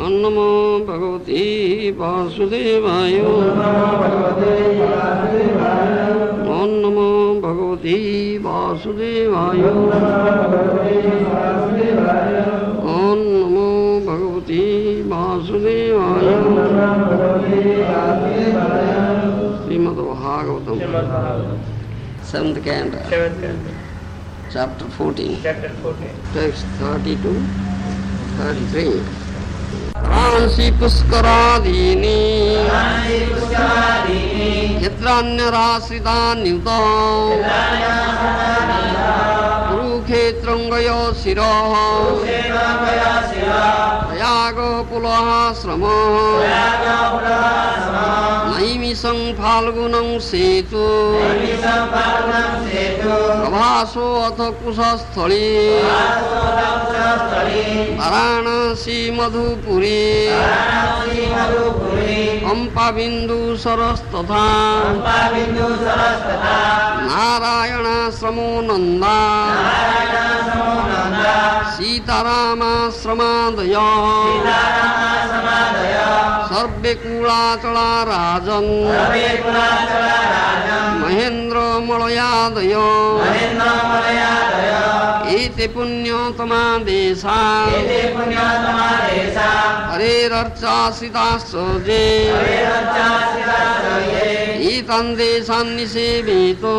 नमो भगवते वासुदेवाय ओम नमो भगवते वासुदेवाय ओम नमो भगवते वासुदेवाय Shrimad Bhagavatam 7th canto chapter 14 text 32 33 Pranshi पुष्करादीनि यत्रान्यराश्रितान्युत कुरुक्षेत्रं गयो शिरः प्रयागो पुलहाश्रमः नैमिषं फाल्गुनं सेतु प्रभासो अथ कुशस्थली वाराणसी मधुपुरी पंपा बिंदु सरस्तथा नारायणाश्रमो नंदा सीतारामाश्रमादय सर्वे कुलाचला राजन् महेन्द्र मलयादय एते पुण्योतमा देशा हरेरर्चाश्रिताश्च ये एतान् देशान् निसेवेतो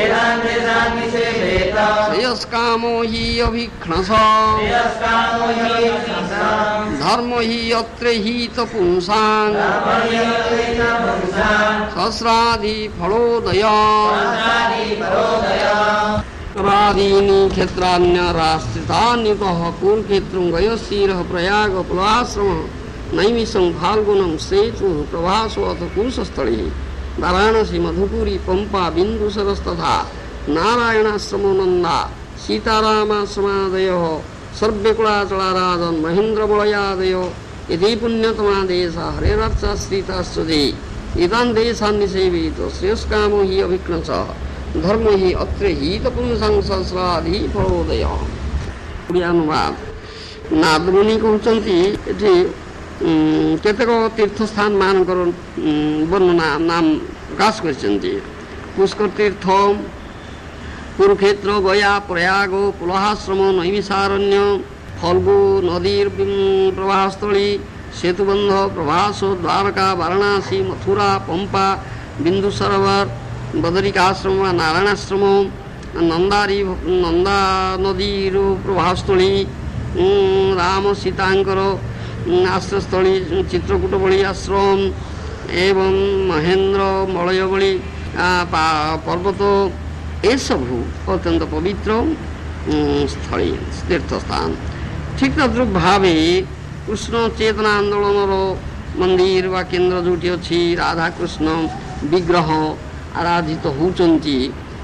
श्रेयस्कामो हि अभिघ्नस धर्मो हि अत्र हीत पुंसान् सहस्रादि फलोदय रादीनि क्षेत्रान्यराश्रितान्युतः कुरुक्षेत्रं गयशिरः प्रयाग पुलाश्रमः नैमिषं फाल्गुनं सेतुः प्रभासो अथ कुशस्थली वाराणसी मधुपुरी पंपा बिंदुसरस्तथा नारायणाश्रमो नंदा सीतारामाश्रमादयः सर्वे कुलाचला राजन् महेन्द्रमलयादयो यदि पुण्यतमा देशा हरेरर्चाश्रिताश्च ये एतान् देशान् निसेवेतो श्रेयस्कामो हि अभिघ्नसः धर्म ही अत्र हित पुंसां सहस्रादि फलोदय। ओडिया अनुवाद नादमुनि कहते ये केतेक तीर्थस्थान मानकर वर्णना नाम प्रकाश करछन्ति पुष्कर तीर्थ कुरुक्षेत्र गया प्रयाग पुलहाश्रम नैमिषारण्य फल्गु नदीर प्रवाहस्थली सेतुबंध प्रभास द्वारका वाराणसी मथुरा पंपा बिंदु सरोवर बदरिकाश्रम नारायणाश्रम नंदारी नंदा नदीर प्रभास्थली राम सीतांकर आश्रयस्थली चित्रकूट भली आश्रम एवं महेन्द्र मलय भली पर्वत ये सबू अत्यंत पवित्र स्थली तीर्थस्थान। ठीक तद्रूप भाव कृष्ण चेतना आंदोलन मंदिर व केन्द्र जोटी अच्छी राधा कृष्ण विग्रह आराधित होचंती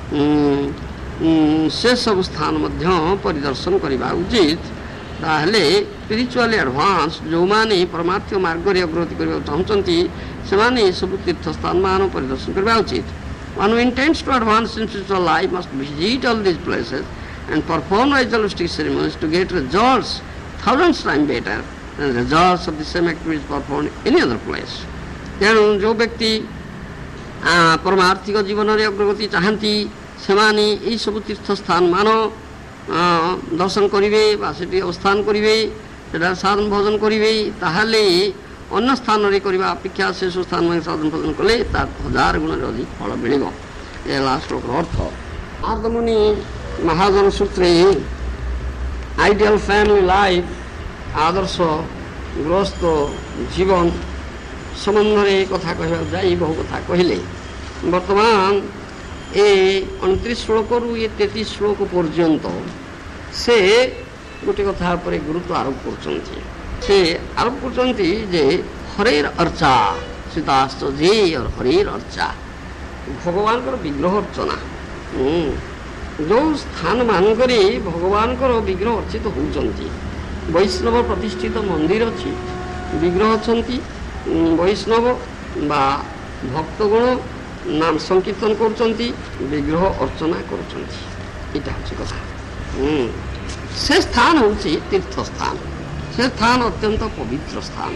से सब स्थान मध्य परिदर्शन करने उचित। ताहले स्पिरिचुअली एडवांस जो माने परमार्थ मार्ग रे अग्रगति करबा चाहउचंती से माने सब तीर्थस्थान मान परिदर्शन करबा उचित। One who intends to advance in spiritual life must visit all these places and perform ritualistic ceremonies to get results thousands times better than results of the same activities performed any other place. तेणु जो व्यक्ति परमार्थिक जीवन रे अग्रगति चाहती से माने यही सब तीर्थस्थान मान दर्शन करिवे बा सेठी अवस्थान करिवे सेटा साधन भोजन करिवे ताहाले अन्य स्थान रे करबा अपेक्षा से स्थान में साधन भोजन कले तार 1000 गुण अधिक फल मिलिबो। ए लास्ट श्लोक अर्थ आदमुनि महाजन सूत्रे आइडियल फैमिली लाइफ आदर्श गृहस्थ जीवन संबंध रे कथा कहबा जाई बहु कथा कहले। वर्तमान ए 29 श्लोक रु ये 33 श्लोक पर्यंत से गोटे कथा पर गुरुत्व आरोप करछन्ती। से आरोप करछन्ती जे हरेर अर्चा सीतास्त जे और हरेर अर्चा भगवान को विग्रह अर्चना जो स्थान मानकरे भगवान को विग्रह अर्चित होउचन्ती। वैष्णव प्रतिष्ठित मंदिर अछि विग्रह अछन्ती वैष्णव बा भक्तगण नाम संकीर्तन करछन्ती विग्रह अर्चना करछन्ती। एटा अछि कथा। से स्थान होछि तीर्थ स्थान से स्थान अत्यंत पवित्र स्थान।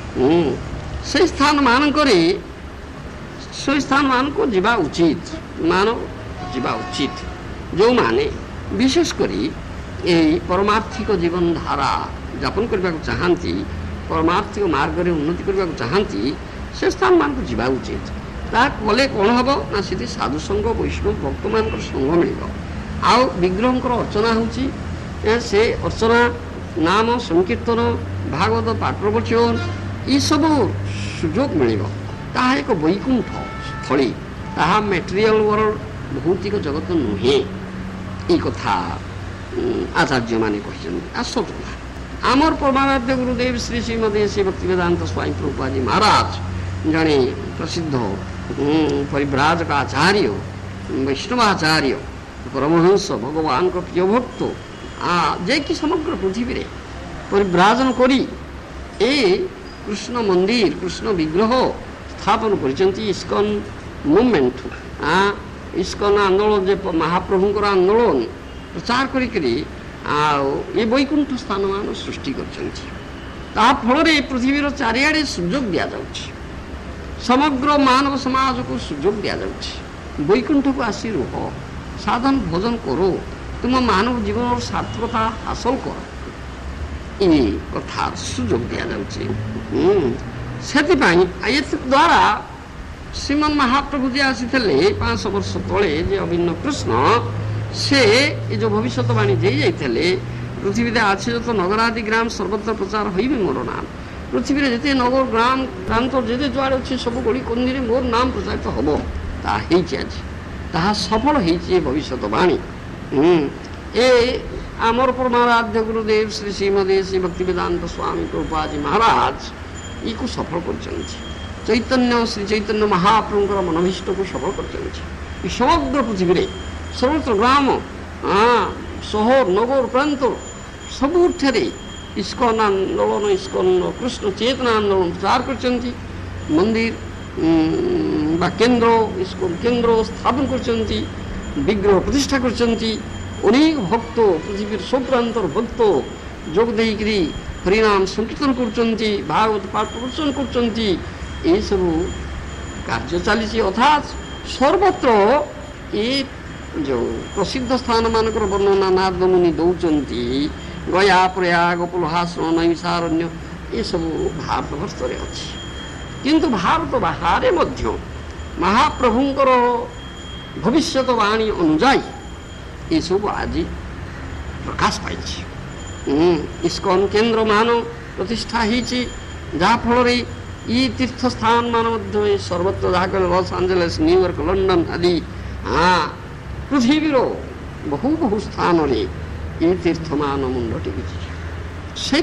से स्थान मानक से स्थान मान को जीवा उचित मानव जीवा उचित जो माने विशेषकर परमार्थिक जीवन धारा यापन करने को चाहती परमार्थिक मार्ग में उन्नति करने को चाहती से स्थान मान को जीवा उचित कले कौन हम ना से साधु संघ वैष्णव भक्त मान संघ मिल आउ विग्रह अर्चना होची से अर्चना नाम संकीर्तन भागवत पाठ प्रवचन ये सब सुजोग मिल एक वैकुंठ स्थली ताहा मेटेरियल वर्ल्ड भौतिक जगत नुहे ये कथा आचार्य माने सत आमर परमाराध्य गुरुदेव श्री श्रीमती श्री भक्तिवेदांत स्वामी प्रभुपाद जी महाराज जड़े प्रसिद्ध परिव्राजक आचार्य वैष्णवाचार्य परमहंस भगवान को प्रिय भक्त जे कि समग्र पृथ्वी रे परिव्राजन करी ए कृष्ण मंदिर कृष्ण विग्रह स्थापन कर इस्कन मूवमेंट इस्कन आंदोलन जे महाप्रभुंकर आंदोलन प्रचार करी ये वैकुंठ स्थान मान सृष्टि कर फल पृथ्वीर चारिआडे सुजोग दि जाऊँ समग्र मानव समाज को सुजोग दि जाऊँ वैकुंठ को आसी रुह साधन भोजन करो तुम मानव जीवन सार्थकता हासिल कर ये कथा सुजोग दि जाऊँ से द्वारा श्रीमन महाप्रभु जी आसी 500 वर्ष तले जे अभिन्न कृष्ण से ये जो भविष्यवाणी दे जाते पृथ्वी आच्छादित नगरादि ग्राम सर्वत्र प्रचार हो मोर नाम पृथ्वी जिते नगर ग्राम प्रांत जिते जुआड़े अच्छे सब गली कंदी मोर नाम प्रचारित हम आज ताहा सफल हो भविष्यवाणी ए आमर परमाराध्य गुरुदेव श्री श्रीमती श्री भक्तिवेदांत स्वामी प्रभुपाद जी महाराज ये को सफल कर चैतन्य श्री चैतन्य महाप्रभुंकर मनोभीष्ट को सफल कर समग्र पृथ्वी सर्वत्र ग्राम सहर नगर प्रांत सबुठे इस्कन आंदोलन इस्कन कृष्ण चेतना आंदोलन प्रचार कर मंदिर केन्द्र इस्कन केन्द्र स्थापन कर विग्रह प्रतिष्ठा कर अनेक भक्त पृथ्वी सब प्रांतर भक्त जोग देकरी हरिनाम संकीर्तन कर भागवत पाठ प्रवचन कर सब कार्य चली अर्थात सर्वत्र ये जो प्रसिद्ध स्थान मानकर वर्णना नारद मुनि दौरान गया प्रयाग पुलहासन नैमिषारण्य ये सब भारतवर्ष अच्छी किंतु भारत बाहर महाप्रभुंकर भविष्यवाणी अनुजाई ये सब आज प्रकाश पाई इस्कन केन्द्र मान प्रतिष्ठा होफल ये तीर्थ स्थान मान सर्वत्र जहाँ लस एंजेलिस न्यूयॉर्क लंडन आदि पृथ्वीर बहु बहु स्थान ये तीर्थ मान मुंड टेक से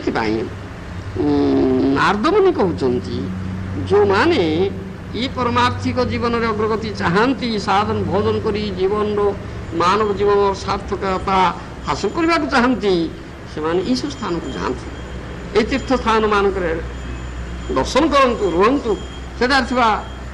नारद मुनि कहते जो माने ये परमार्थिक जीवन में अग्रगति चाहती साधन भोजन करी जीवन मानव जीवन सार्थकता हासिल करने को चाहती से सब स्थान को जातु ये तीर्थ स्थान मानक दर्शन करंतु रुहंतु सेठा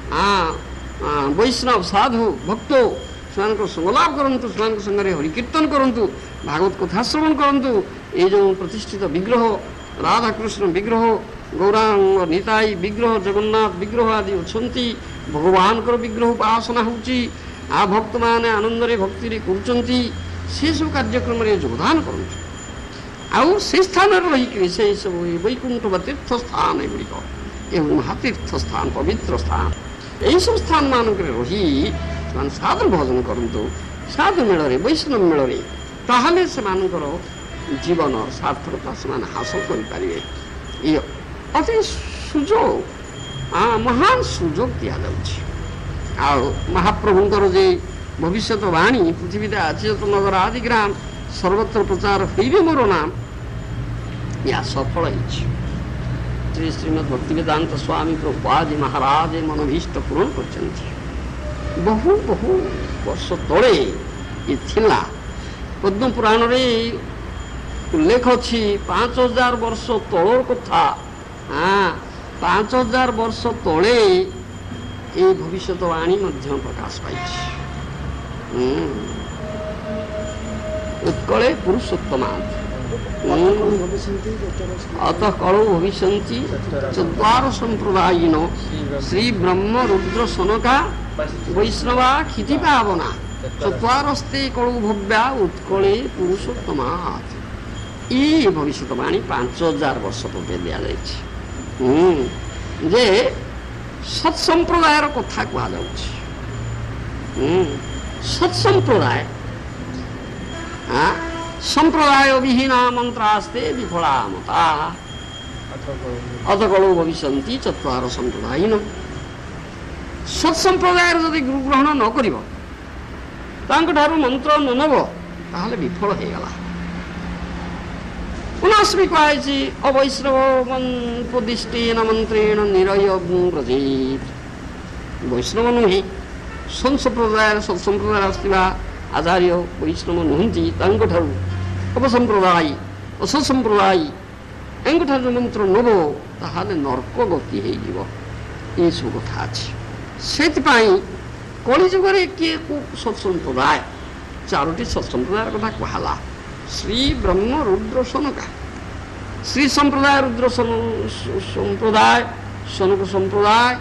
वैष्णव साधु भक्त से संगलाभ करूँ से हरिकीर्तन करूँ भागवत कथा श्रवण करूँ ये जो प्रतिष्ठित विग्रह राधाकृष्ण विग्रह गौरांग निताई विग्रह जगन्नाथ विग्रह आदि अच्छा भगवान विग्रह उपासना होची भक्त मैंने आनंद भक्ति कर सब कार्यक्रम योगदान करूँ आउ से स्थान रहीकि से सब वैकुंठ तीर्थ स्थान एगुड़िक ये महातीर्थ स्थान पवित्र स्थान यही सब स्थान मानक रही साधु भोजन करूँ साधु मेल वैष्णव मेल ताहले से जीवन सार्थकता से हासिल करें ये अति सुजोग महान सुजोग दि जाऊँ महाप्रभुंर जे भविष्यवाणी पृथ्वी आच्छादित नगर आदि ग्राम सर्वत्र प्रचार हो मोर नाम या सफल श्री श्रीमद भक्तिवेदांत स्वामी प्रभुपाद जी महाराज मनोभीष्ट पूरण कर बहु बहु वर्ष तले ये थिला पद्म पुराण रे उल्लेख अच्छी 5000 वर्ष तलर कथा 5000 वर्ष तले ये भविष्यवाणी प्रकाश पाई उत्कले पुरुषोत्तमा अतः कलौ भविष्यन्ति चत्वार संप्रदायिन श्री ब्रह्म रुद्र सनका वैष्णवा क्षिति पावना चत्वारस्ते कलौ भव्या उत्कले पुरुषोत्तमात्। ई भविष्यवाणी 5000 वर्ष पूर्वे दिया जाइछि जे सत्संप्रदायर कथा कहा जाउछि। सत्संप्रदाय संप्रदाय विहीना मंत्रास्ते विफला मता अतकलौ भविष्यन्ति चत्वार संप्रदायिन। सत्संप्रदायर जदि गुरु ग्रहण न करिब तांकठारु मंत्र न नब ताहले विफल हो गला। पुनस्मी कहुछि अवैष्णवोपदिष्टेन मंत्रेण निरय व्रजेत। वैष्णव नुहे संप्रदाय सत्संप्रदाय आसथिबा आचार्य वैष्णव नुहंती तांकठारु अपसंप्रदाय असंप्रदाय एंकठारु मंत्र नब ताहले नरक गति हेजिब। ए सब कथा अछि। सेतिपाई कलिजुगरे किए को सत्संप्रदाय चारोटी सत्संप्रदाय कथा कहला। श्री ब्रह्म रुद्र सनका श्री संप्रदाय रुद्र संप्रदाय सनक संप्रदाय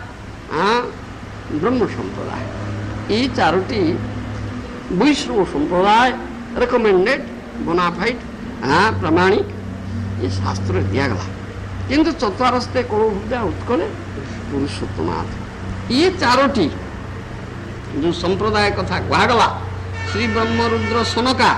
ब्रह्म संप्रदाय ये चारोटी वैष्णव संप्रदाय रेकमेंडेड बोनाफाइड प्रमाणिक ये शास्त्र दिगला। किंतु चतुरस्ते कलौ भव्या उत्कले पुरुषोत्तमात् ये चारोटी जो संप्रदाय कथा कहगला श्री ब्रह्म रुद्र सनका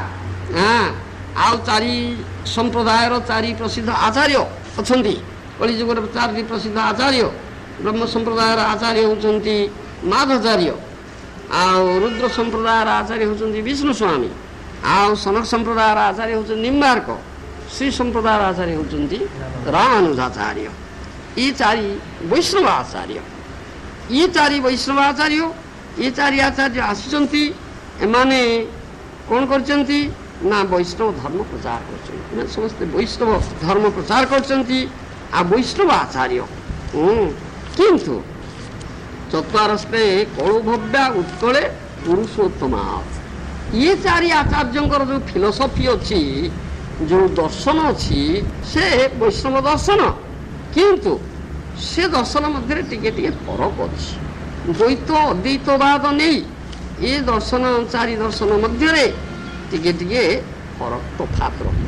आउ चारि संप्रदाय चारि प्रसिद्ध आचार्य अछंती। कलिजुगर चारि प्रसिद्ध आचार्य ब्रह्म संप्रदाय आचार्य होचंती माधाचार्य आउ रुद्र संप्रदाय आचार्य होचंती विष्णु स्वामी आउ सनक संप्रदाय आचार्य होचंती निम्बार्क श्री संप्रदाय आचार्य होचंती रामानुजाचार्य। ये चारि वैष्णव आचार्य ये चारि वैष्णव आचार्य ये चारि आचार्य आसिचंती एमाने कौन करचंती ना वैष्णव धर्म प्रचार कर समस्त वैष्णव धर्म प्रचार कर वैष्णव आचार्य। किंतु चतुरस्ते कलौ भव्या उत्कले पुरुषोत्तमात् ये चारि आचार्य जो फिलोसफी अच्छी जो दर्शन अच्छी से वैष्णव दर्शन किंतु से दर्शन मध्य टिके टिके फरक अच्छी। द्वैत अद्वैतवाद नहीं ये दर्शन चारि दर्शन मध्य टिके टिके फरक तफात रही।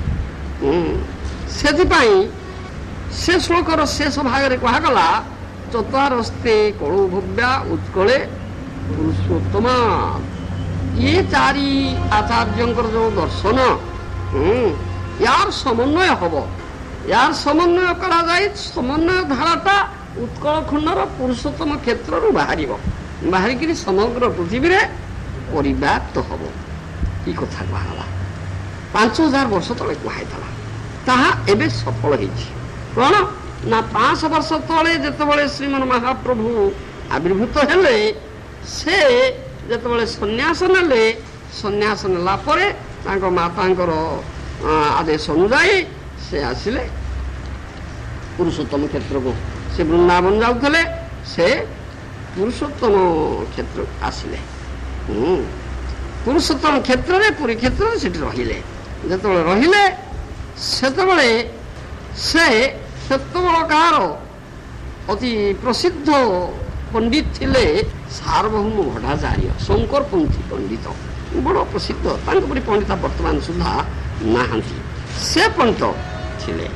से श्लोकर शेष भाग में कहगला चतुरस्ते कलौ भव्या उत्कले पुरुषोत्तमात्। ये चारि आचार्य जो दर्शन यार समन्वय हम यार समन्वय करा जाए समन्वय धाराटा उत्कल खंडर पुरुषोत्तम क्षेत्र बाहरिक समग्र पृथ्वी में परिव्याप्त हम। ये कथा कहला 5000 वर्ष तले कहला ताहा एबे सफल होइछि। कौन ना 500 वर्ष तले जेतेबेले श्रीमन महाप्रभु आविर्भूत हेले से जेतेबेले सन्यास नेला परे तांको मातांकर आदेश अनुसार से आसिले पुरुषोत्तम क्षेत्र को से वृंदावन जाउथले से पुरुषोत्तम क्षेत्र आसिले। पुरुषोत्तम क्षेत्र रे पुरी क्षेत्र से रहिले जेतेबेले रहिले सेतेबेले से सेतेबेलकार अति प्रसिद्ध पंडित थिले सार्वभौम भट्टाचार्य शंकरपंथी पंडित बड़ प्रसिद्ध परी पंडित वर्तमान सुधा नाहांती से पंडित थिले।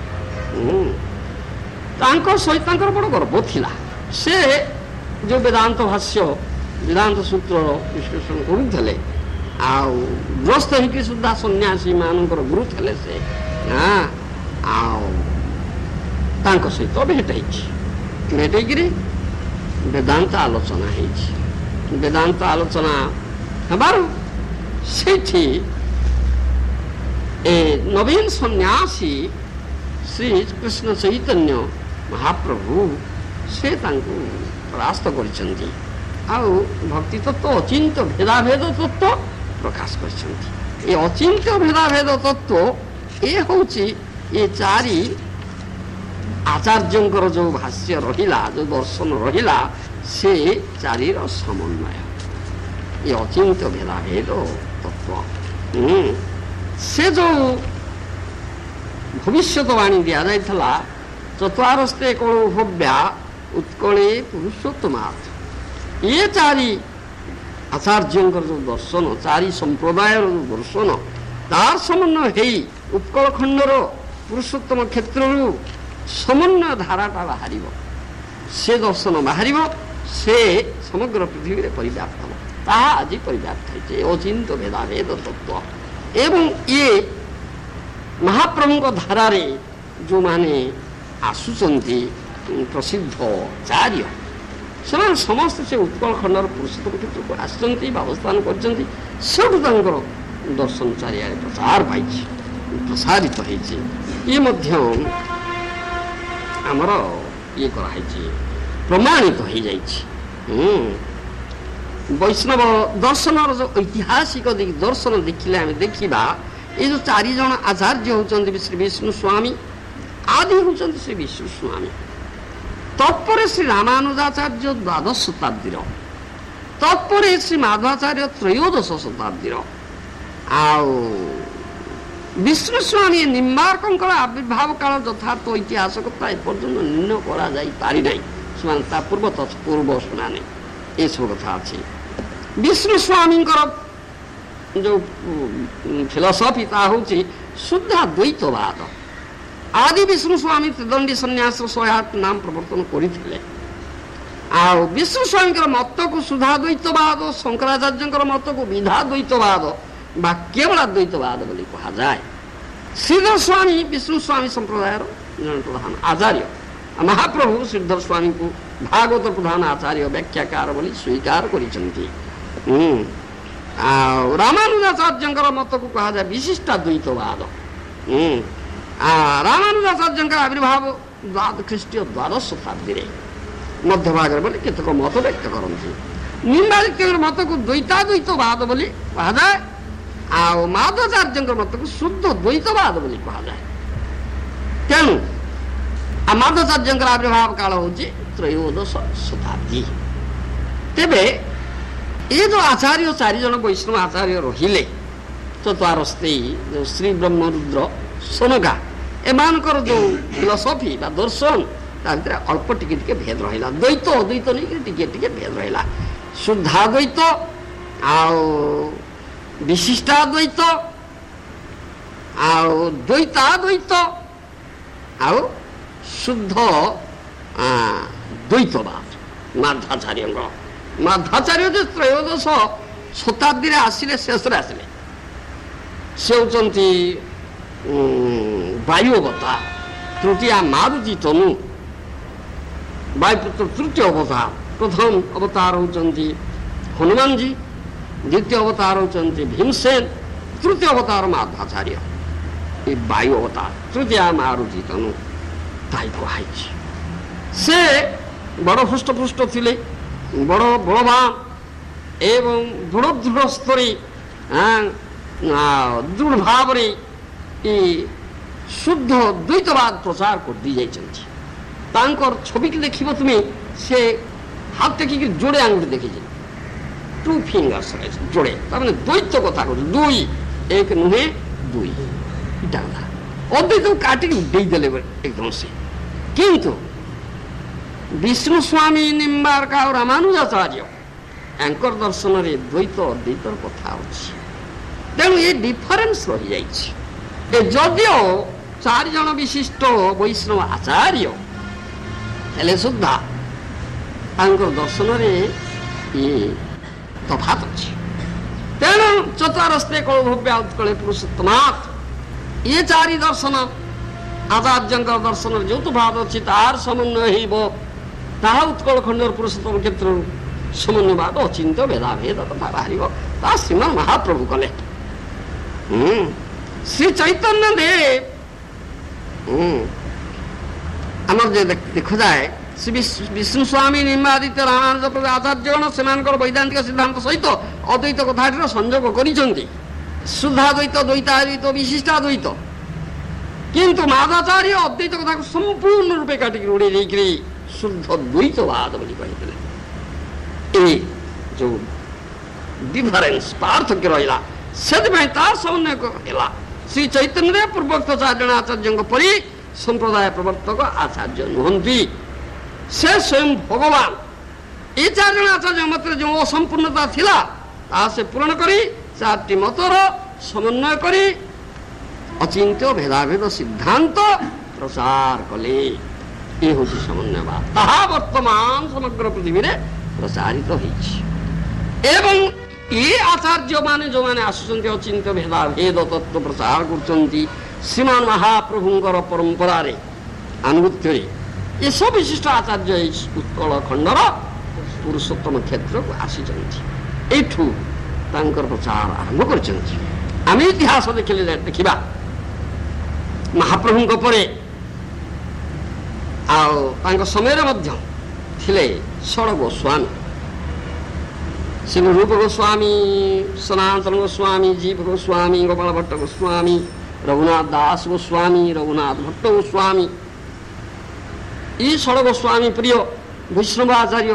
सहित बड़ गर्व थिला से जो वेदांत भाष्य वेदांत सूत्र विश्लेषण करुले ग्रस्त होकर सुधा सन्यासी मानकर गुरु थे से सहित भेट भेटकर वेदांत आलोचना वेदांत आलोचना हबार से नवीन सन्यासी श्री कृष्ण चैतन्य महाप्रभु से परास्त कर भक्ति तत्व अचिंत्य भेदाभेद तत्व प्रकाश कर अचिंत्य भेदाभेद तत्व ये हूँ ये चारि आचार्यंकर जो भाष्य रहिला जो दर्शन रहिला से चारिर समन्वय ये अचिंत्य भेदाभेद तत्व से जो ଭବିଷ୍ୟତବାଣୀ ଦିଆଯାଇଥିଲା ଚତ୍ୱାରସ୍ତେ କଳୋ ଭବ୍ୟା ଉତ୍କଳେ ପୁରୁଷୋତ୍ତମାତ୍। ଇଏ ଚାରି ଆଚାର୍ଯ୍ୟଙ୍କର ଯେଉଁ ଦର୍ଶନ, ଚାରି ସମ୍ପ୍ରଦାୟର ଯେଉଁ ଦର୍ଶନ, ତାର ସମନ୍ୱୟ ହେଇ ଉତ୍କଳ ଖଣ୍ଡର ପୁରୁଷୋତ୍ତମ କ୍ଷେତ୍ରରୁ ସମନ୍ୱୟ ଧାରାଟା ବାହାରିବ। ସେ ଦର୍ଶନ ବାହାରିବ, ସେ ସମଗ୍ର ପୃଥିବୀରେ ପରିବ୍ୟାପ୍ତ ହେବ। ତାହା ଆଜି ପରିବ୍ୟାପ୍ତ ହେଇଛି ଅଚିନ୍ତ ଭେଦାଭେଦ ତତ୍ତ୍ୱ। ଏବଂ ଇଏ ମହାପ୍ରଭୁଙ୍କ ଧାରାରେ ଯେଉଁମାନେ ଆସୁଛନ୍ତି ପ୍ରସିଦ୍ଧ ଚାର୍ୟ, ସେମାନେ ସମସ୍ତେ ସେ ଉତ୍କଳ ଖଣ୍ଡର ପୁରୁଷୋତ୍ତମ କ୍ଷେତ୍ରକୁ ଆସିଛନ୍ତି ବା ଅବସ୍ଥାନ କରିଛନ୍ତି। ସେଠୁ ତାଙ୍କର ଦର୍ଶନ ଚାରିଆଡ଼େ ପ୍ରଚାର ପାଇଛି, ପ୍ରସାରିତ ହେଇଛି। ଇଏ ମଧ୍ୟ ଆମର ଇଏ କରାହେଇଛି, ପ୍ରମାଣିତ ହେଇଯାଇଛି। ବୈଷ୍ଣବ ଦର୍ଶନର ଯେଉଁ ଐତିହାସିକ ଦର୍ଶନ ଦେଖିଲେ ଆମେ ଦେଖିବା, ଏ ଯେଉଁ ଚାରିଜଣ ଆଚାର୍ଯ୍ୟ ହେଉଛନ୍ତି ଶ୍ରୀ ବିଷ୍ଣୁ ସ୍ୱାମୀ, ଆଦି ହେଉଛନ୍ତି ଶ୍ରୀ ବିଷ୍ଣୁ ସ୍ୱାମୀ। ତତ୍ପରେ ଶ୍ରୀ ରାମାନୁଜାଚାର୍ଯ୍ୟ ଦ୍ୱାଦଶ ଶତାବ୍ଦୀର, ତତ୍ପରେ ଶ୍ରୀ ମାଧବାଚାର୍ଯ୍ୟ ତ୍ରୟୋଦଶ ଶତାବ୍ଦୀର, ଆଉ ବିଷ୍ଣୁ ସ୍ୱାମୀ ନିମ୍ବାର୍କଙ୍କର ଆବିର୍ଭାବ କାଳ ଯଥାର୍ଥ ଐତିହାସିକତା ଏପର୍ଯ୍ୟନ୍ତ ନିର୍ଣ୍ଣୟ କରାଯାଇ ପାରିନାହିଁ। ସେମାନେ ତା ପୂର୍ବ ତତ୍ପୂର୍ବ ଶୁଣାନି, ଏସବୁ କଥା ଅଛି। ବିଷ୍ଣୁ ସ୍ୱାମୀଙ୍କର ଯେଉଁ ଫିଲୋସଫି ତାହା ହେଉଛି ଶୁଦ୍ଧ ଦ୍ୱୈତବାଦ। ଆଦି ବିଷ୍ଣୁ ସ୍ୱାମୀ ତ୍ରିଦଣ୍ଡୀ ସନ୍ନ୍ୟାସର 108 ନାମ ପ୍ରବର୍ତ୍ତନ କରିଥିଲେ। ଆଉ ବିଷ୍ଣୁ ସ୍ୱାମୀଙ୍କର ମତକୁ ସୁଧାଦ୍ୱୈତବାଦ, ଶଙ୍କରାଚାର୍ଯ୍ୟଙ୍କର ମତକୁ ବିଧାଦ୍ୱୈତବାଦ ବା କେବଳ ଦ୍ୱୈତବାଦ ବୋଲି କୁହାଯାଏ। ଶ୍ରୀଧର ସ୍ୱାମୀ ବିଷ୍ଣୁ ସ୍ୱାମୀ ସମ୍ପ୍ରଦାୟର ଜଣେ ପ୍ରଧାନ ଆଚାର୍ଯ୍ୟ। ମହାପ୍ରଭୁ ଶ୍ରୀଧର ସ୍ୱାମୀଙ୍କୁ ଭାଗବତ ପ୍ରଧାନ ଆଚାର୍ଯ୍ୟ ବ୍ୟାଖ୍ୟାକାର ବୋଲି ସ୍ୱୀକାର କରିଛନ୍ତି। ଆଉ ରାମାନୁଜାଚାର୍ଯ୍ୟଙ୍କର ମତକୁ କୁହାଯାଏ ବିଶିଷ୍ଟାଦ୍ୱୈତବାଦ। ରାମାନୁଜାଚାର୍ଯ୍ୟଙ୍କର ଆବିର୍ଭାବ ଖ୍ରୀଷ୍ଟୀୟ ଦ୍ୱାଦଶ ଶତାବ୍ଦୀରେ ମଧ୍ୟଭାଗରେ ବୋଲି କେତେକ ମତ ବ୍ୟକ୍ତ କରନ୍ତି। ନିମ୍ବାଦିତ୍ୟଙ୍କର ମତକୁ ଦ୍ୱୈତାଦ୍ୱୈତବାଦ ବୋଲି କୁହାଯାଏ। ଆଉ ମାଧବାଚାର୍ଯ୍ୟଙ୍କର ମତକୁ ଶୁଦ୍ଧ ଦ୍ୱୈତବାଦ ବୋଲି କୁହାଯାଏ। ତେଣୁ ମାଧବାଚାର୍ଯ୍ୟଙ୍କର ଆବିର୍ଭାବ କାଳ ହେଉଛି ତ୍ରୟୋଦଶ ଶତାବ୍ଦୀ। ତେବେ ଏ ଯେଉଁ ଆଚାର୍ଯ୍ୟ ଚାରିଜଣ ବୈଷ୍ଣବ ଆଚାର୍ଯ୍ୟ ରହିଲେ ଚତ୍ୱାରସ୍ତେ, ଯେଉଁ ଶ୍ରୀ ବ୍ରହ୍ମରୁଦ୍ର ସନକା, ଏମାନଙ୍କର ଯେଉଁ ଫିଲୋସଫି ବା ଦର୍ଶନ, ତା ଭିତରେ ଅଳ୍ପ ଟିକେ ଟିକେ ଭେଦ ରହିଲା। ଦ୍ୱୈତ ଅଦ୍ୱୈତ ନେଇକି ଟିକେ ଟିକେ ଭେଦ ରହିଲା। ଶୁଦ୍ଧାଦ୍ୱୈତ ଆଉ ବିଶିଷ୍ଟାଦ୍ୱୈତ ଆଉ ଦ୍ୱୈତାଦ୍ୱୈତ ଆଉ ଶୁଦ୍ଧ ଦ୍ୱୈତବାଦ ମାଧ୍ୱାଚାର୍ଯ୍ୟଙ୍କର। ମାଧ୍ୱାଚାର୍ଯ୍ୟ ଯେ ତ୍ରୟୋଦଶ ଶତାବ୍ଦୀରେ ଆସିଲେ, ଶେଷରେ ଆସିଲେ, ସେ ହେଉଛନ୍ତି ବାୟୁ ଅବତାର, ତୃତୀୟା ମାରୁତି ତନୁ, ବାୟୁପୁତ୍ର ତୃତୀୟ ଅବତାର। ପ୍ରଥମ ଅବତାର ହେଉଛନ୍ତି ହନୁମାନଜୀ, ଦ୍ୱିତୀୟ ଅବତାର ହେଉଛନ୍ତି ଭୀମସେନ, ତୃତୀୟ ଅବତାର ମାଧ୍ୱାଚାର୍ଯ୍ୟ। ଏ ବାୟୁ ଅବତାର, ତୃତୀୟା ମାରୁତି ତନୁ ତାଇ କୁହାଯାଇଛି। ସେ ବଡ଼ ହୃଷ୍ଟପୃଷ୍ଟ ଥିଲେ, ବଡ଼ ବଳବାନ ଏବଂ ଦୃଢ଼ ସ୍ତରୀ ଦୃଢ଼ ଭାବରେ ଏ ଶୁଦ୍ଧ ଦ୍ୱୈତବାଦ ପ୍ରଚାର କରିଦେଇ ଯାଇଛନ୍ତି। ତାଙ୍କର ଛବିକି ଦେଖିବ ତୁମେ, ସେ ହାତ ଟେକିକି ଯୋଡ଼େ ଆଙ୍ଗୁଠି ଦେଖିଛି, 2 fingers ଯୋଡ଼େ, ତାମାନେ ଦ୍ୱୈତ କଥା କହୁଛି। 2 1 ନୁହେଁ 2 ଏଇଟା କଥା। ଅଦ୍ୱୈତକୁ କାଟିକି ଦେଇଦେଲେ ଏକଦମ ସେ। କିନ୍ତୁ ବିଷ୍ଣୁ ସ୍ୱାମୀ, ନିମ୍ବାର୍କ ଆଉ ରାମାନୁଜାଚାର୍ଯ୍ୟ ୟାଙ୍କର ଦର୍ଶନରେ ଦ୍ୱୈତ ଅଦ୍ୱୈତର କଥା ଅଛି। ତେଣୁ ଏ ଡିଫରେନ୍ସ ରହିଯାଇଛି। ଏ ଯଦିଓ ଚାରିଜଣ ବିଶିଷ୍ଟ ବୈଷ୍ଣବ ଆଚାର୍ଯ୍ୟ ହେଲେ ସୁଦ୍ଧା ତାଙ୍କର ଦର୍ଶନରେ ଇଏ ତଫାତ ଅଛି। ତେଣୁ ଚତ୍ୱାରସ୍ତେ କଳୋ ଭବ୍ୟା ଉତ୍କଳେ ପୁରୁଷୋତ୍ତମାତ୍, ଇଏ ଚାରି ଦର୍ଶନ ଆଚାର୍ଯ୍ୟଙ୍କର ଦର୍ଶନରେ ଯେଉଁ ତଫାତ ଅଛି ତାର ସମନ୍ୱୟ ହେଇବ, ତାହା ଉତ୍କଳ ଖଣ୍ଡର ପୁରୁଷୋତ୍ତମ କ୍ଷେତ୍ରରୁ ସମନ୍ୱୟବାଦ ଅଚିନ୍ତ୍ୟ ଭେଦାଭେଦ କଥା ବାହାରିବ। ତା ଶ୍ରୀମାନ ମହାପ୍ରଭୁ କଲେ। ଶ୍ରୀ ଚୈତନ୍ୟ ଦେବ ଆମର ଯେ ଦେଖାଯାଏ, ଶ୍ରୀ ବିଷ୍ଣୁ ସ୍ୱାମୀ, ନିମ୍ବାଦିତ୍ୟ, ରାମାନୁଜ ଆଚାର୍ଯ୍ୟଗଣ ସେମାନଙ୍କର ବୈଦାନ୍ତିକ ସିଦ୍ଧାନ୍ତ ସହିତ ଅଦ୍ୱୈତ କଥାଟିର ସଂଯୋଗ କରିଛନ୍ତି। ଶୁଦ୍ଧାଦ୍ୱୈତ, ଦ୍ୱୈତାଦ୍ୱୈତ, ବିଶିଷ୍ଟାଦ୍ୱୈତ। କିନ୍ତୁ ମାଧବାଚାର୍ଯ୍ୟ ଅଦ୍ୱୈତ କଥାକୁ ସମ୍ପୂର୍ଣ୍ଣ ରୂପେ କାଟିକି ଉଡ଼େଇ ଦେଇକରି ଶୁଦ୍ଧ ଦ୍ୱୈତବାଦ ବୋଲି କହିଥିଲେ। ଏ ଯେଉଁ ଡିଫରେନ୍ସ ପାର୍ଥକ୍ୟ ରହିଲା, ସେଥିପାଇଁ ତାର ସମନ୍ୱୟ ହେଲା ଶ୍ରୀ ଚୈତନ୍ୟ ପୂର୍ବୋକ୍ତ 4 ଜଣ ଆଚାର୍ଯ୍ୟଙ୍କ ପରି ସମ୍ପ୍ରଦାୟ ପ୍ରବର୍ତ୍ତକ ଆଚାର୍ଯ୍ୟ ନୁହନ୍ତି। ସେ ସ୍ୱୟଂ ଭଗବାନ। ଏ 4 ଜଣ ଆଚାର୍ଯ୍ୟ ମତରେ ଯେଉଁ ଅସମ୍ପୂର୍ଣ୍ଣତା ଥିଲା ତାହା ସେ ପୂରଣ କରି 4ଟି ମତର ସମନ୍ୱୟ କରି ଅଚିନ୍ତ୍ୟ ଭେଦାଭେଦ ସିଦ୍ଧାନ୍ତ ପ୍ରଚାର କଲେ। ଏ ହେଉଛି ସମନ୍ୱୟବାଦ। ତାହା ବର୍ତ୍ତମାନ ସମଗ୍ର ପୃଥିବୀରେ ପ୍ରଚାରିତ ହୋଇଛି। ଏବଂ ଏ ଆଚାର୍ଯ୍ୟ ମାନେ ଯେଉଁମାନେ ଆସୁଛନ୍ତି ଅଚିନ୍ତ୍ୟ ଭେଦାଭେଦ ତତ୍ତ୍ୱ ପ୍ରଚାର କରୁଛନ୍ତି ଶ୍ରୀମାନ ମହାପ୍ରଭୁଙ୍କର ପରମ୍ପରାରେ ଆନୁଗତ୍ୟରେ ଏସବୁ ବିଶିଷ୍ଟ ଆଚାର୍ଯ୍ୟ ଏଇ ଉତ୍କଳ ଖଣ୍ଡର ପୁରୁଷୋତ୍ତମ କ୍ଷେତ୍ରକୁ ଆସିଛନ୍ତି। ଏଇଠୁ ତାଙ୍କର ପ୍ରଚାର ଆରମ୍ଭ କରିଛନ୍ତି। ଆମେ ଇତିହାସ ଦେଖିବା ମହାପ୍ରଭୁଙ୍କ ପରେ ଆଉ ତାଙ୍କ ସମୟରେ ମଧ୍ୟ ଥିଲେ ଷୋଳ ଗୋସ୍ୱାମୀ। ସେ ରୂପ ଗୋସ୍ୱାମୀ, ସନାତନ ଗୋସ୍ୱାମୀ, ଜୀବ ଗୋସ୍ୱାମୀ, ଗୋପାଳ ଭଟ୍ଟ ଗୋସ୍ୱାମୀ, ରଘୁନାଥ ଦାସ ଗୋସ୍ୱାମୀ, ରଘୁନାଥ ଭଟ୍ଟ ଗୋସ୍ୱାମୀ, ଇ ଷୋଳ ଗୋସ୍ୱାମୀ ପ୍ରିୟ ବୈଷ୍ଣବ ଆଚାର୍ଯ୍ୟ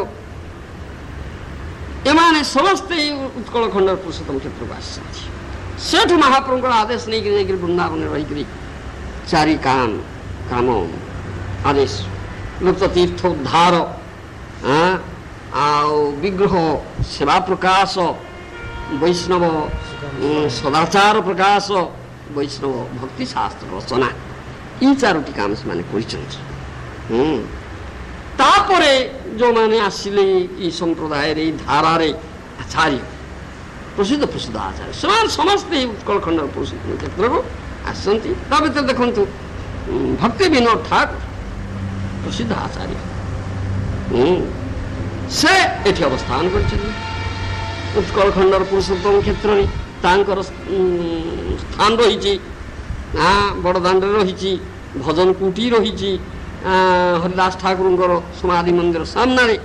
ଏମାନେ ସମସ୍ତେ ଉତ୍କଳ ଖଣ୍ଡର ପୁରୁଷୋତ୍ତମ କ୍ଷେତ୍ରକୁ ଆସିଛନ୍ତି। ସେଠୁ ମହାପ୍ରଭୁଙ୍କର ଆଦେଶ ନେଇକରି ଯାଇକରି ବୃନ୍ଦାବନରେ ରହିକରି 4 କାମ ଆଦେଶ ଲୁପ୍ତ ତୀର୍ଥ ଉଦ୍ଧାର, ଆଉ ବିଗ୍ରହ ସେବା ପ୍ରକାଶ, ବୈଷ୍ଣବ ସଦାଚାର ପ୍ରକାଶ, ବୈଷ୍ଣବ ଭକ୍ତି ଶାସ୍ତ୍ର ରଚନା, ଏ 4ଟି କାମ ସେମାନେ କରିଛନ୍ତି। ତାପରେ ଯେଉଁମାନେ ଆସିଲେ ଏ ସମ୍ପ୍ରଦାୟରେ ଏଇ ଧାରାରେ ଆଚାର୍ଯ୍ୟ ପ୍ରସିଦ୍ଧ ଆଚାର୍ଯ୍ୟ ସେମାନେ ସମସ୍ତେ ଉତ୍କଳ ଖଣ୍ଡର ପୁରୁଷୋତ୍ତମ କ୍ଷେତ୍ରକୁ ଆସିଛନ୍ତି। ତା ଭିତରେ ଦେଖନ୍ତୁ ଭକ୍ତି ବିନୋଦ ଠାକୁର ପ୍ରସିଦ୍ଧ ଆଚାର୍ଯ୍ୟ, ସେ ଏଠି ଅବସ୍ଥାନ କରିଛନ୍ତି ଉତ୍କଳ ଖଣ୍ଡର ପୁରୁଷୋତ୍ତମ କ୍ଷେତ୍ରରେ। ତାଙ୍କର ସ୍ଥାନ ରହିଛି ବଡ଼ଦାଣ୍ଡରେ ରହିଛି, ଭଜନ କୁଟି ରହିଛି ହରିଦାସ ଠାକୁରଙ୍କର ସମାଧି ମନ୍ଦିର ସାମ୍ନାରେ।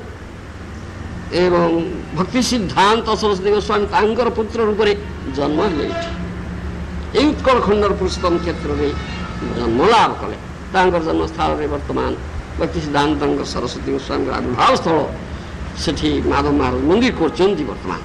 ଏବଂ ଭକ୍ତି ସିଦ୍ଧାନ୍ତ ସରସ୍ୱତୀ ଗୋସ୍ୱାମୀ ତାଙ୍କର ପୁତ୍ର ରୂପରେ ଜନ୍ମ ହେଲେ ଏଠି ଏଇ ଉତ୍କଳ ଖଣ୍ଡର ପୁରୁଷୋତ୍ତମ କ୍ଷେତ୍ରରେ ଜନ୍ମ ଲାଭ କଲେ। ତାଙ୍କର ଜନ୍ମସ୍ଥାନରେ ବର୍ତ୍ତମାନ ଭକ୍ତି ସିଦ୍ଧାନ୍ତଙ୍କ ସରସ୍ୱତୀ ଗୋସ୍ୱାମୀଙ୍କର ଆବିର୍ଭାବ ସ୍ଥଳ, ସେଠି ମାଧବ ମହାରାଜ ମନ୍ଦିର କରୁଛନ୍ତି ବର୍ତ୍ତମାନ।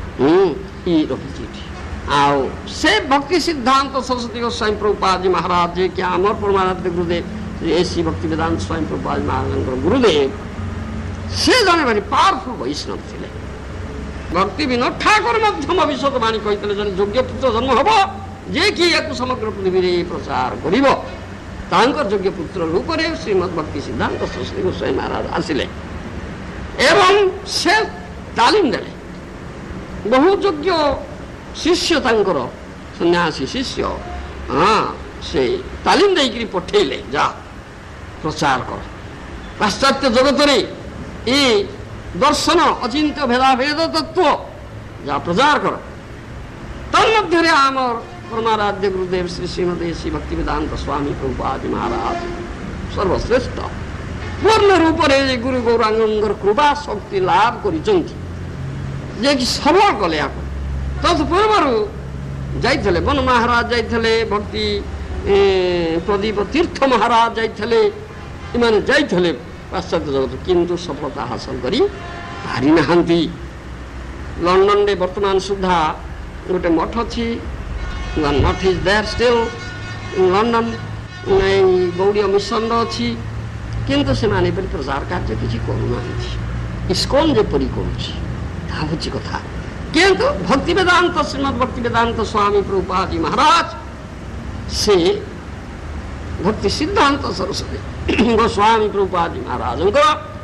ଇ ରହିଛି ଏଠି। ଆଉ ସେ ଭକ୍ତି ସିଦ୍ଧାନ୍ତ ସରସ୍ୱତୀ ଗୋସ୍ୱାମୀ ପ୍ରଭୁପାଦଜୀ ମହାରାଜ ଯିଏକି ଆମର ପରମାରାଧ୍ୟ ଗୁରୁଦେବ ଶ୍ରୀ ଭକ୍ତି ବେଦାନ୍ତ ସ୍ୱାମୀ ପ୍ରଭୁପାଦ ମହାରାଜଙ୍କର ଗୁରୁଦେବ, ସେ ଜଣେ ଭାରି ପାୱାରଫୁଲ ବୈଷ୍ଣବ ଥିଲେ। ଭକ୍ତି ବିନୋଦ ଠାକୁର ମଧ୍ୟ ଭବିଷ୍ୟତବାଣୀ କହିଥିଲେ ଜଣେ ଯୋଗ୍ୟ ପୁତ୍ର ଜନ୍ମ ହେବ ଯିଏକି ୟାକୁ ସମଗ୍ର ପୃଥିବୀରେ ପ୍ରଚାର କରିବ। ତାଙ୍କର ଯୋଗ୍ୟ ପୁତ୍ର ରୂପରେ ଶ୍ରୀମଦ୍ ଭକ୍ତି ସିଦ୍ଧାନ୍ତ ସରସ୍ୱତୀ ଗୋସ୍ୱାମୀ ମହାରାଜ ଆସିଲେ ଏବଂ ସେ ତାଲିମ ଦେଲେ। ବହୁ ଯୋଗ୍ୟ ଶିଷ୍ୟ ତାଙ୍କର ସନ୍ନ୍ୟାସୀ ଶିଷ୍ୟ ସେ ତାଲିମ ଦେଇକରି ପଠେଇଲେ, ଯା ପ୍ରଚାର କର ପାଶ୍ଚାତ୍ୟ ଜଗତରେ ଏ ଦର୍ଶନ ଅଚିନ୍ତ୍ୟ ଭେଦାଭେଦ ତତ୍ତ୍ୱ ଯାହା ପ୍ରଚାର କର। ତନ୍ମଧ୍ୟରେ ଆମର ପରମାରାଧ୍ୟ ଗୁରୁଦେବ ଶ୍ରୀ ଶ୍ରୀମଦେ ଶ୍ରୀ ଭକ୍ତି ବେଦାନ୍ତ ସ୍ୱାମୀ ପ୍ରଭୁପାଦ ମହାରାଜ ସର୍ବଶ୍ରେଷ୍ଠ ପୂର୍ଣ୍ଣ ରୂପରେ ଗୁରୁ ଗୌରାଙ୍ଗଙ୍କର କୃପା ଶକ୍ତି ଲାଭ କରିଛନ୍ତି, ଯିଏକି ସବଳ କଲେ ୟାକୁ। ତତ୍ ପୂର୍ବରୁ ଯାଇଥିଲେ ବନ ମହାରାଜ ଯାଇଥିଲେ, ଭକ୍ତି ପ୍ରଦୀପ ତୀର୍ଥ ମହାରାଜ ଯାଇଥିଲେ, ଏମାନେ ଯାଇଥିଲେ ପାଶ୍ଚାତ୍ୟ ଜଗତ, କିନ୍ତୁ ସଫଳତା ହାସଲ କରି ପାରିନାହାନ୍ତି। ଲଣ୍ଡନରେ ବର୍ତ୍ତମାନ ସୁଦ୍ଧା ଗୋଟେ ମଠ ଅଛି, math is there still London, ଗୌଡ଼ୀୟ ମିଶନର ଅଛି, କିନ୍ତୁ ସେମାନେ ଏପରି ପ୍ରଚାର କାର୍ଯ୍ୟ କିଛି କରୁନାହାନ୍ତି। ଇସ୍କନ ଯେପରି କରୁଛି ତାହା ହେଉଛି କଥା। କିନ୍ତୁ ଭକ୍ତି ବେଦାନ୍ତ ଶ୍ରୀମଦ୍ ଭକ୍ତି ବେଦାନ୍ତ ସ୍ୱାମୀ ପ୍ରଭୁପାଦଜୀ ମହାରାଜ ସେ ଭକ୍ତି ସିଦ୍ଧାନ୍ତ ସରସ୍ୱତୀ ଗୋସ୍ୱାମୀ ପ୍ରଭୁପାଦଜୀ ମହାରାଜଙ୍କର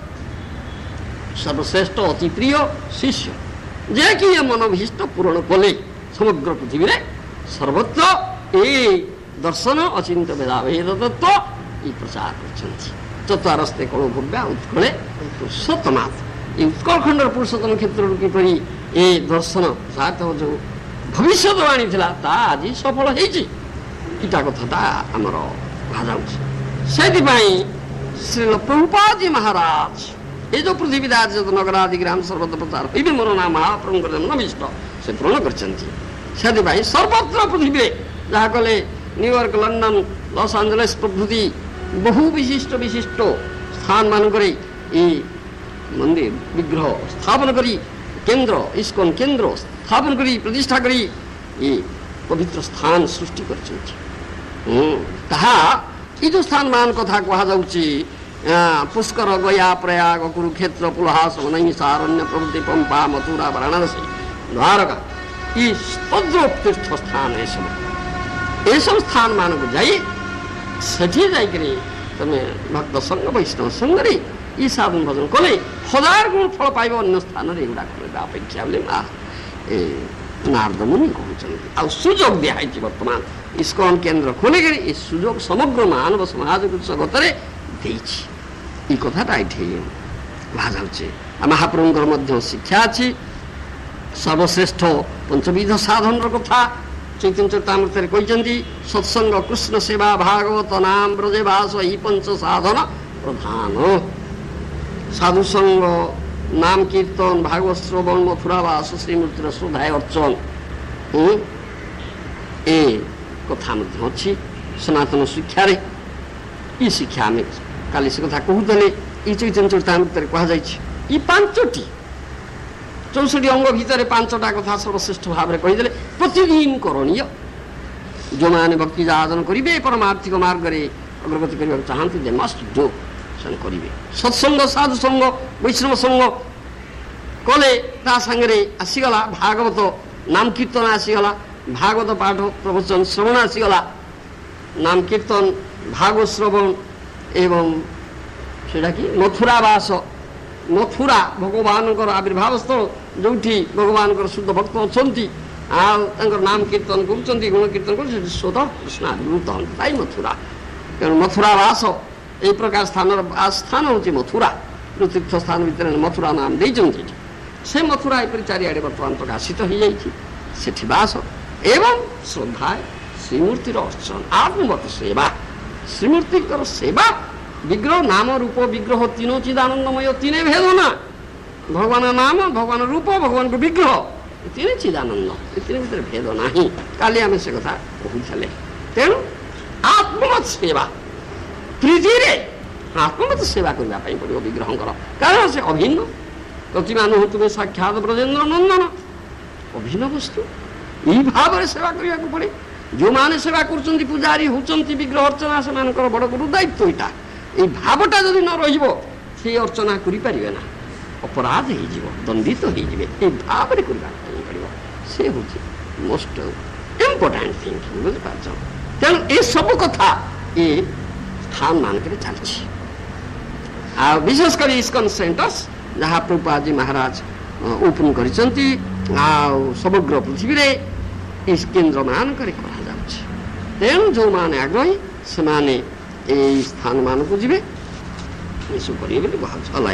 ସର୍ବଶ୍ରେଷ୍ଠ ଅତି ପ୍ରିୟ ଶିଷ୍ୟ, ଯିଏକି ଏ ମନୋଭୀଷ୍ଟ ପୂରଣ କଲେ ସମଗ୍ର ପୃଥିବୀରେ ସର୍ବତ୍ର ଏ ଦର୍ଶନ ଅଚିନ୍ତ୍ୟ ଭେଦାଭେଦ ତତ୍ତ୍ୱ ଏ ପ୍ରଚାର କରିଛନ୍ତି। ଚତ୍ୱାରସ୍ତେ କଳ ଭବ୍ୟା ଉତ୍କଳେ ପୁରୁଷୋତ୍ତମାତ୍। ଏ ଉତ୍କଳ ଖଣ୍ଡର ପୁରୁଷୋତ୍ତମ କ୍ଷେତ୍ରରୁ କିପରି ଏ ଦର୍ଶନ ଯେଉଁ ଭବିଷ୍ୟତବାଣୀ ଥିଲା ତାହା ଆଜି ସଫଳ ହେଇଛି, ଏଇଟା କଥାଟା ଆମର କୁହାଯାଉଛି। ସେଥିପାଇଁ ଶ୍ରୀ ପ୍ରଭୁପାଦଜୀ ମହାରାଜ ଏ ଯେଉଁ ପୃଥିବୀ ରାଜ ନଗରାଦି ଗ୍ରାମ ସର୍ବତ୍ର ପ୍ରଚାର ହୋଇବେ ମୋର ନାଁ ମହାପ୍ରଭୁଙ୍କର ଜନ୍ମବିଷ୍ଟ ସେ ପୂରଣ କରିଛନ୍ତି। ସେଥିପାଇଁ ସର୍ବତ୍ର ପୃଥିବୀରେ ଯାହା କଲେ ନ୍ୟୁୟର୍କ, ଲଣ୍ଡନ, ଲସ୍ ଆଞ୍ଜେଲସ୍ ପ୍ରଭୃତି ବହୁ ବିଶିଷ୍ଟ ସ୍ଥାନ ମାନଙ୍କରେ ଏ ମନ୍ଦିର ବିଗ୍ରହ ସ୍ଥାପନ କରି କେନ୍ଦ୍ର ଇସ୍କନ କେନ୍ଦ୍ର ସ୍ଥାପନ କରି ପ୍ରତିଷ୍ଠା କରି ଏ ପବିତ୍ର ସ୍ଥାନ ସୃଷ୍ଟି କରିଛନ୍ତି। ତାହା ଏ ଯେଉଁ ସ୍ଥାନ ମାନ କଥା କୁହାଯାଉଛି ପୁଷ୍କର, ଗୟା, ପ୍ରୟାଗ, କୁରୁକ୍ଷେତ୍ର, ପୁଲହାସ, ମନୈମିଷା, ଅରଣ୍ୟ ପ୍ରଭୃତି, ପମ୍ପା, ମଥୁରା, ବାରାଣସୀ, ଦ୍ୱାରକା, ଏ ତଦ୍ରୂପ ତୀର୍ଥ ସ୍ଥାନ ଏସବୁ ସ୍ଥାନ ମାନଙ୍କୁ ଯାଇ ସେଠି ଯାଇକରି ତମେ ଭକ୍ତ ସଙ୍ଗ ବୈଷ୍ଣବ ସଙ୍ଗରେ ଇ ସାଧନ ଭଜନ କଲେ 1000 ଗୁଣ ଫଳ ପାଇବ ଅନ୍ୟ ସ୍ଥାନରେ ଏଗୁଡ଼ା କରିବା ଅପେକ୍ଷା ବୋଲି ନାରଦ ମୁନି କହୁଛନ୍ତି। ଆଉ ସୁଯୋଗ ଦିଆହେଇଛି ବର୍ତ୍ତମାନ ଇସ୍କନ କେନ୍ଦ୍ର ଖୋଲିକରି ଏ ସୁଯୋଗ ସମଗ୍ର ମାନବ ସମାଜକୁ ଜଗତରେ ଦେଇଛି। ଏ କଥାଟା ଏଠି କୁହାଯାଉଛି। ମହାପ୍ରଭୁଙ୍କର ମଧ୍ୟ ଶିକ୍ଷା ଅଛି। ସର୍ବଶ୍ରେଷ୍ଠ ପଞ୍ଚବିଧ ସାଧନର କଥା ଚୈତନ୍ୟ ଚରିତାମୃତରେ କହିଛନ୍ତି। ସତ୍ସଙ୍ଗ, କୃଷ୍ଣ ସେବା, ଭାଗବତ ନାମ, ବ୍ରଜବାସ ଏହି ପଞ୍ଚ ସାଧନ ପ୍ରଧାନ। ସାଧୁସଙ୍ଗ, ନାମ କୀର୍ତ୍ତନ, ଭାଗବତ ଶ୍ରବଣ, ମଥୁରାବାସ, ଶ୍ରୀମୂର୍ତ୍ତିର ଶ୍ରଦ୍ଧାୟ ଅର୍ଚ୍ଚନ ଏ କଥା ମଧ୍ୟ ଅଛି ସନାତନ ଶିକ୍ଷାରେ। ଏ ଶିକ୍ଷା ଆମେ କାଲି ସେ କଥା କହୁଥିଲେ। ଏ ଚୈତନ୍ୟ ଚରିତାମୃତରେ କୁହାଯାଇଛି ଏ 5ଟି 64 ଅଙ୍ଗ ଭିତରେ 5ଟା କଥା ସର୍ବଶ୍ରେଷ୍ଠ ଭାବରେ କହିଦେଲେ। ପ୍ରତିଦିନ କରଣୀୟ। ଯେଉଁମାନେ ଭକ୍ତି ଯାଜନ କରିବେ, ପରମାର୍ଥିକ ମାର୍ଗରେ ଅଗ୍ରଗତି କରିବାକୁ ଚାହାନ୍ତି, ଦେ ମଷ୍ଟ ଡୁ, ସେମାନେ କରିବେ। ସତ୍ସଙ୍ଗ, ସାଧୁସଙ୍ଗ, ବୈଷ୍ଣବ ସଙ୍ଗ କଲେ ତା ସାଙ୍ଗରେ ଆସିଗଲା ଭାଗବତ ନାମ କୀର୍ତ୍ତନ ଆସିଗଲା, ଭାଗବତ ପାଠ ପ୍ରବଚନ ଶ୍ରବଣ ଆସିଗଲା, ନାମ କୀର୍ତ୍ତନ, ଭାଗବତ ଶ୍ରବଣ ଏବଂ ସେଇଟା କି ମଥୁରାବାସ। ମଥୁରା ଭଗବାନଙ୍କର ଆବିର୍ଭାବ ସ୍ଥଳ, ଯେଉଁଠି ଭଗବାନଙ୍କର ଶୁଦ୍ଧ ଭକ୍ତ ଅଛନ୍ତି ଆଉ ତାଙ୍କର ନାମ କୀର୍ତ୍ତନ କରୁଛନ୍ତି, ଗୁଣ କୀର୍ତ୍ତନ କରୁଛନ୍ତି, ଶୁଦ୍ଧ କୃଷ୍ଣ ଆବିର୍ଭୂତ ହୁଅନ୍ତି, ତାଇ ମଥୁରା। ତେଣୁ ମଥୁରାବାସ এই ପ୍ରକାର ସ୍ଥାନର ସ୍ଥାନ ହେଉଛି ମଥୁରା। ଯେଉଁ ତୀର୍ଥ ସ୍ଥାନ ଭିତରେ ମଥୁରା ନାମ ଦେଇଛନ୍ତି ଏଠି, ସେ ମଥୁରା ଏପରି ଚାରିଆଡ଼େ ବର୍ତ୍ତମାନ ପ୍ରକାଶିତ ହୋଇଯାଇଛି। ସେଠି ବାସ ଏବଂ ଶ୍ରଦ୍ଧା ଶ୍ରୀମୂର୍ତ୍ତିର ଅର୍ଚ୍ଚନ, ଆତ୍ମବତ ସେବା, ଶ୍ରୀମୂର୍ତ୍ତିଙ୍କର ସେବା। ବିଗ୍ରହ ନାମ ରୂପ ବିଗ୍ରହ ତିନ ଚିଦାନନ୍ଦମୟ, ତିନେ ଭେଦ ନା। ଭଗବାନ ନାମ, ଭଗବାନ ରୂପ, ଭଗବାନଙ୍କ ବିଗ୍ରହ, ତିନେ ଚିଦାନନ୍ଦ, ଏ ତିନି ଭିତରେ ଭେଦ ନାହିଁ। କାଲି ଆମେ ସେ କଥା କହୁଥିଲେ। ତେଣୁ ଆତ୍ମବତ ସେବା, ପ୍ରୀତିରେ ଆତ୍ମବତ ସେବା କରିବା ପାଇଁ ପଡ଼ିବ ବିଗ୍ରହଙ୍କର, କାରଣ ସେ ଅଭିନ୍ନ। ପ୍ରତିମା ନୁହଁ ତୁମେ ସାକ୍ଷାତ ବ୍ରଜେନ୍ଦ୍ର ନନ୍ଦନ, ଅଭିନ୍ନ ବସ୍ତୁ। ଏହି ଭାବରେ ସେବା କରିବାକୁ ପଡ଼େ। ଯେଉଁମାନେ ସେବା କରୁଛନ୍ତି, ପୂଜାରୀ ହେଉଛନ୍ତି, ବିଗ୍ରହ ଅର୍ଚ୍ଚନା, ସେମାନଙ୍କର ବଡ଼ ବଡ଼ ଦାୟିତ୍ୱ ଏଇଟା। এই ଭାବଟା ଯଦି ନ ରହିବ ସେ ଅର୍ଚ୍ଚନା କରିପାରିବେ ନା, ଅପରାଧ ହେଇଯିବ, ଦଣ୍ଡିତ ହେଇଯିବେ। এই ଭାବରେ କରିବା ପାଇଁ ପଡ଼ିବ। ସେ ହେଉଛି ମୋଷ୍ଟ ଇମ୍ପୋର୍ଟାଣ୍ଟ ଥିଙ୍ଗ, ବୁଝିପାରୁଛ। ତେଣୁ ଏସବୁ କଥା ଏ ସ୍ଥାନ ମାନଙ୍କରେ ଚାଲିଛି। ଆଉ ବିଶେଷ କରି ଇସ୍କନ ସେଣ୍ଟର୍ସ ଯାହା ପ୍ରଭୁପାଦଜୀ ମହାରାଜ ଓପନ୍ କରିଛନ୍ତି, ଆଉ ସମଗ୍ର ପୃଥିବୀରେ ଏ କେନ୍ଦ୍ର ମାନଙ୍କରେ କରାଯାଉଛି। ତେଣୁ ଯେଉଁମାନେ ଆଗ୍ରହୀ ସେମାନେ এই ସ୍ଥାନ ମାନଙ୍କୁ ଯିବେ, ଏସବୁ କରିବେ ବୋଲି କୁହାଯାଉଛି।